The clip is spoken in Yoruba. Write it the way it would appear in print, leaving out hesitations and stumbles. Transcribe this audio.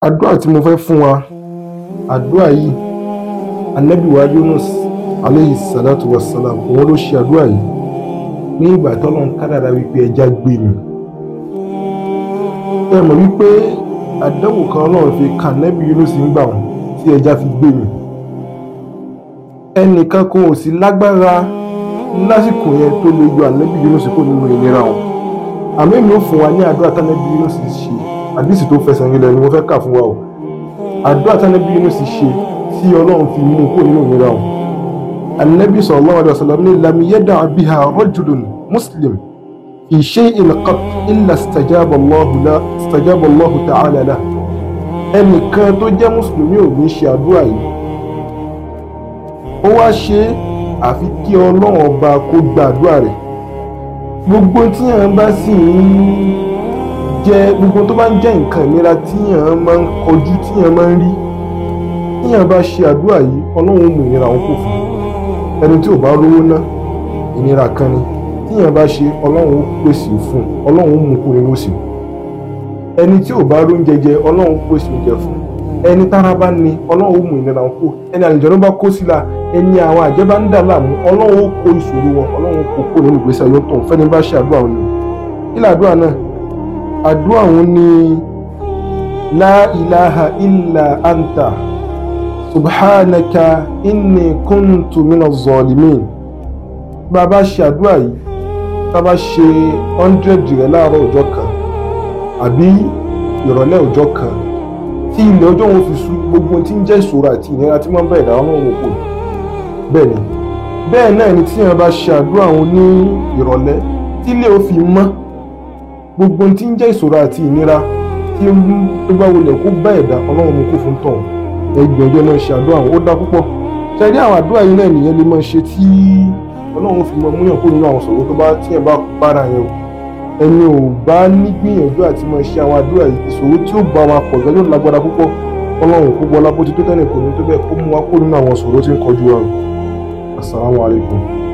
Àdúrà tí mo fẹ́ fún wa, àdúrà yìí Ànábì wa Yunus alayhi salatu wassalam òun ló ṣe àdúrà yìí ní ìgbà tọ́lọ́run kádàrá wípé ẹja gbé mi. Ẹ mọ̀ wípé àdánwò kan Ọlọ́run fi kan Ànábì Yunus nígbà wọn tí ẹja fi gbé mi. Ẹnìkan kan ò sí lágbára lásìkò yẹn tó lè yọ Ànábì Yunus kó nínú ìnira wọn. Àmọ́ èmi ò fún wa ní àdúrà tí Ànábì Yunus ṣe, àdísì tó fẹsẹ̀ rinlẹ̀ ni mo fẹ́ kà fún wa o. Àdúrà tí Ànábì Yunus ṣe tí Ọlọ́run fi mú kó nínú ìnira wọn. Ànábì sallallahu alaihi wasallam ní lam yada' biha rajulun muslim fi shay'in qat illa istajaba Allahu ta'ala lahu. Ẹnìkan tó jẹ́ mùsùlùmí ò ní ṣe àdúrà yìí, ó wá ṣe àfi kí Ọlọ́run ọba kó gba àdúrà rẹ̀. Gbogbo tí yàn bá sì ń jẹ́, gbogbo tó bá ń jẹ́ nǹkan ìnira tí yàn máa ń kọjú, tí yàn máa ń rí, tí yàn bá ṣe àdúrà yìí Ọlọ́run ó mú ìnira wọn kò fún. Ẹni tí ò bá rówó ná, ìnira kan ni, tí yàn bá ṣe Ọlọ́run ó pèsè fún, Ọlọ́run ó mú kó nínú òsì. Ẹni tí ò bá róúnjẹ jẹ Ọlọ́run ó pèsè oúnjẹ fún. Ẹni tára bá ní Ọlọ́run ó mú ìnira wọn kó. Ẹni àlùjànnú bá kó síla, ẹni àwọn àjẹ́ bá ń dà láàmú Ọlọ́run ó kó ìṣòro wọn, Ọlọ́run ó kó nínú ìgbésí ayé tó ń fẹ́ni bá ṣe àdúrà wọn ni. Ilé àdúrà náà, àdúrà wọn ni la ilaha illa anta subhanaka inni kuntu minaz zalimin. Bàbá ṣe àdúrà yìí, bàbá ṣe 100 rẹ̀ láàárọ̀ ọjọ́ kan àbí ìrọ̀lẹ́ ọjọ́ kan, tí ilẹ̀ ọjọ́ wọn fi sú, gbogbo tí ń jẹ́ ìṣòro àti ìnira tí wọ́n bá ẹ̀dá Ọlọ́run òkú. Bẹ́ẹ̀ náà ni tí yàn bá ṣe àdúrà wọn ní ìrọ̀lẹ́ tí ilé ó fi mọ́, gbogbo tí ń jẹ́ ìṣòro àti ìnira tí ó bá wọlé kó bá ẹ̀dá Ọlọ́run mú kó fún tọ̀. Ẹgbẹ̀jọ́ máa ṣe àdúrà wọn, ó dá púpọ̀. Ṣẹ́rí àwọn àdúrà yìí náà nìyẹn lè máa ṣe tí Ọlọ́run fi mọ múyàn kó nínú àwọn ṣòro tó bá tí yàn bá bára yẹn o. Ẹni ò bá ní gbìyànjú àti máa ṣe àwọn àdúrà yìí, ìṣòro tí ó bá wa pọ̀ gẹ́gẹ́ lágbára púpọ̀. Ọlọ́run kó gbọ́lá bó ti tó tẹ́lẹ̀ kò ní tó bẹ́ẹ̀ kó mú wa kó nínú àwọn ṣòro tí ń kọjú wa. Assalamu alaikum.